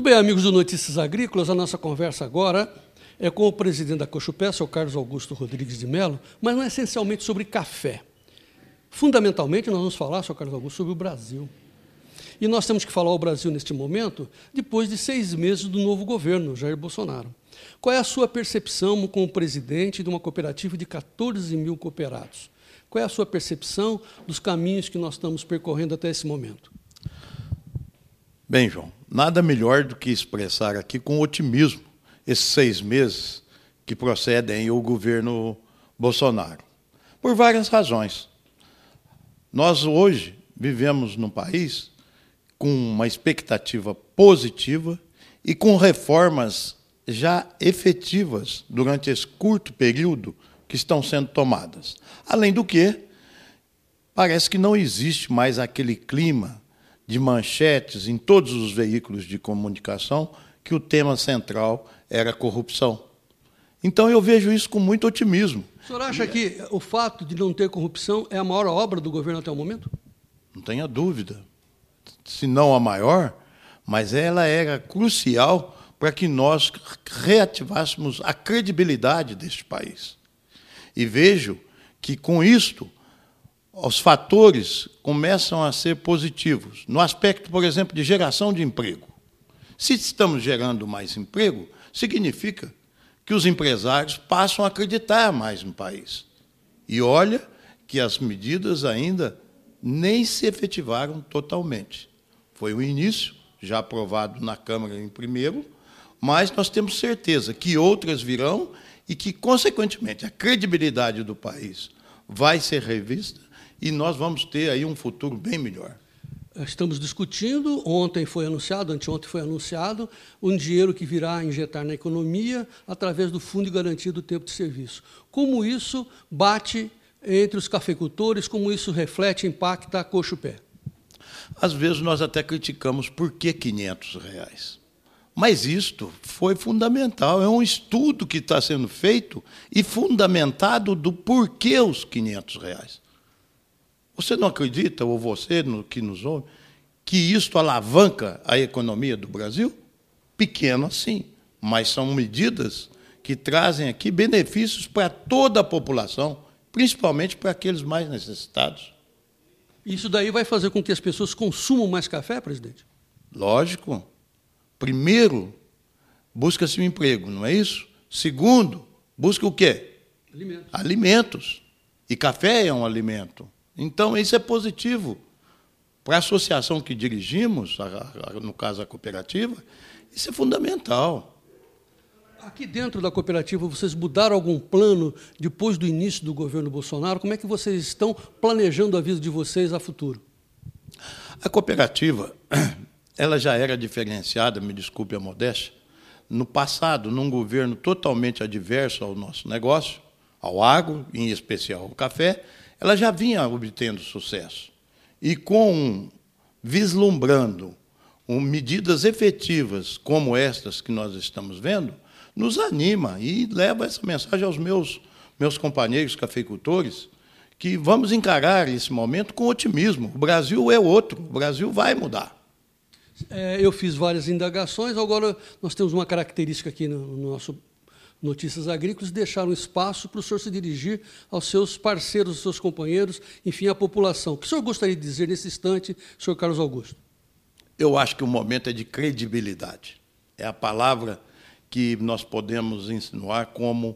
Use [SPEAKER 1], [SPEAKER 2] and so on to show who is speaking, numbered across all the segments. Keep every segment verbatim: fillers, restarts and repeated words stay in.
[SPEAKER 1] bem, amigos do Notícias Agrícolas, a nossa conversa agora é com o presidente da Cochupé, o Carlos Augusto Rodrigues de Mello, mas não é essencialmente sobre café. Fundamentalmente, nós vamos falar, senhor Carlos Augusto, sobre o Brasil. E nós temos que falar o Brasil neste momento, depois de seis meses do novo governo, Jair Bolsonaro. Qual é a sua percepção como presidente de uma cooperativa de quatorze mil cooperados? Qual é a sua percepção dos caminhos que nós estamos percorrendo até esse momento?
[SPEAKER 2] Bem, João, nada melhor do que expressar aqui com otimismo esses seis meses que procedem ao governo Bolsonaro, por várias razões. Nós hoje vivemos num país com uma expectativa positiva e com reformas já efetivas durante esse curto período que estão sendo tomadas. Além do que, parece que não existe mais aquele clima de manchetes em todos os veículos de comunicação que o tema central era a corrupção. Então, eu vejo isso com muito otimismo.
[SPEAKER 1] O senhor acha que o fato de não ter corrupção é a maior obra do governo até o momento?
[SPEAKER 2] Não tenha dúvida. Se não a maior, mas ela era crucial para que nós reativássemos a credibilidade deste país. E vejo que, com isto, os fatores começam a ser positivos, no aspecto, por exemplo, de geração de emprego. Se estamos gerando mais emprego, significa que os empresários passam a acreditar mais no país. E olha que as medidas ainda nem se efetivaram totalmente. Foi o início, já aprovado na Câmara em primeiro, mas nós temos certeza que outras virão e que, consequentemente, a credibilidade do país vai ser revista e nós vamos ter aí um futuro bem melhor.
[SPEAKER 1] Estamos discutindo, ontem foi anunciado, anteontem foi anunciado, um dinheiro que virá injetar na economia através do Fundo de Garantia do Tempo de Serviço. Como isso bate entre os cafeicultores, como isso reflete e impacta a Cochupé?
[SPEAKER 2] Às vezes nós até criticamos por que quinhentos reais. Mas isto foi fundamental, é um estudo que está sendo feito e fundamentado do porquê os quinhentos reais. Você não acredita, ou você no que nos ouve, que isto alavanca a economia do Brasil? Pequeno, sim, mas são medidas que trazem aqui benefícios para toda a população, principalmente para aqueles mais necessitados.
[SPEAKER 1] Isso daí vai fazer com que as pessoas consumam mais café, presidente?
[SPEAKER 2] Lógico. Primeiro, busca-se um emprego, não é isso? Segundo, busca o quê?
[SPEAKER 1] Alimentos.
[SPEAKER 2] Alimentos. E café é um alimento. Então, isso é positivo. Para a associação que dirigimos, no caso a cooperativa, isso é fundamental.
[SPEAKER 1] Aqui dentro da cooperativa, vocês mudaram algum plano depois do início do governo Bolsonaro? Como é que vocês estão planejando a vida de vocês a futuro?
[SPEAKER 2] A cooperativa, ela já era diferenciada, me desculpe a modéstia, no passado, num governo totalmente adverso ao nosso negócio, ao agro, em especial ao café, ela já vinha obtendo sucesso. E com, vislumbrando um, medidas efetivas como estas que nós estamos vendo, nos anima e leva essa mensagem aos meus, meus companheiros cafeicultores, que vamos encarar esse momento com otimismo. O Brasil é outro, o Brasil vai mudar.
[SPEAKER 1] É, eu fiz várias indagações, agora nós temos uma característica aqui no, no nosso Notícias Agrícolas, deixar um espaço para o senhor se dirigir aos seus parceiros, aos seus companheiros, enfim, à população. O que o senhor gostaria de dizer nesse instante, senhor Carlos Augusto?
[SPEAKER 2] Eu acho que o momento é de credibilidade. É a palavra que nós podemos insinuar como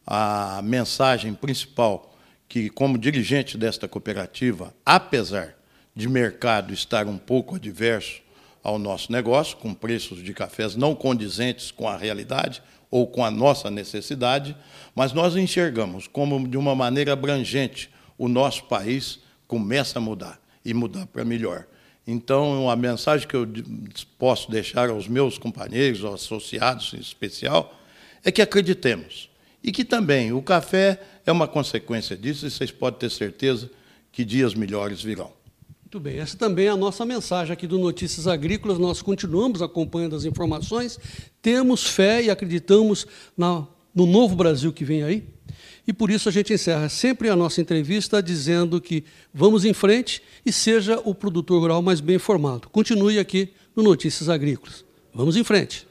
[SPEAKER 2] a mensagem principal, que, como dirigente desta cooperativa, apesar de mercado estar um pouco adverso ao nosso negócio, com preços de cafés não condizentes com a realidade ou com a nossa necessidade, mas nós enxergamos como, de uma maneira abrangente, o nosso país começa a mudar, e mudar para melhor. Então, a mensagem que eu posso deixar aos meus companheiros, aos associados em especial, é que acreditemos. E que também o café é uma consequência disso, e vocês podem ter certeza que dias melhores virão.
[SPEAKER 1] Muito bem, essa também é a nossa mensagem aqui do Notícias Agrícolas. Nós continuamos acompanhando as informações, temos fé e acreditamos na, no novo Brasil que vem aí. E por isso a gente encerra sempre a nossa entrevista dizendo que vamos em frente e seja o produtor rural mais bem informado. Continue aqui no Notícias Agrícolas. Vamos em frente.